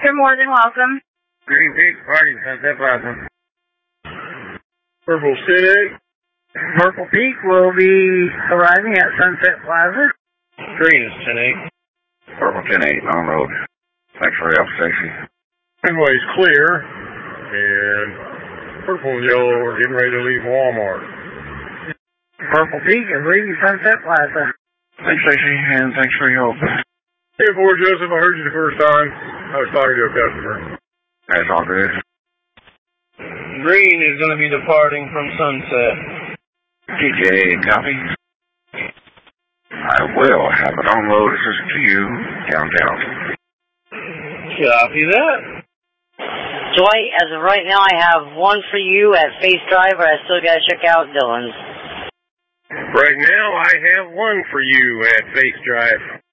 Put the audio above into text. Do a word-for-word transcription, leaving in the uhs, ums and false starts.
You're more than welcome. Green Peak Party, Sunset Plaza. Purple City. Purple Peak will be arriving at Sunset Plaza. Green is ten eight. Purple ten eight, on road. Thanks for your help, Stacy. Runway's clear. And purple and yellow are getting ready to leave Walmart. Purple Peak is leaving Sunset Plaza. Thanks, Stacy, and thanks for your help. Hey, Fort Joseph, I heard you the first time. I was talking to a customer. That's all good. Green is going to be departing from Sunset. T J, copy. I will have it on road to you downtown. Copy that. Dwight, as of right now, I have one for you at Face Drive, but I still got to check out Dylan's. Right now, I have one for you at Face Drive.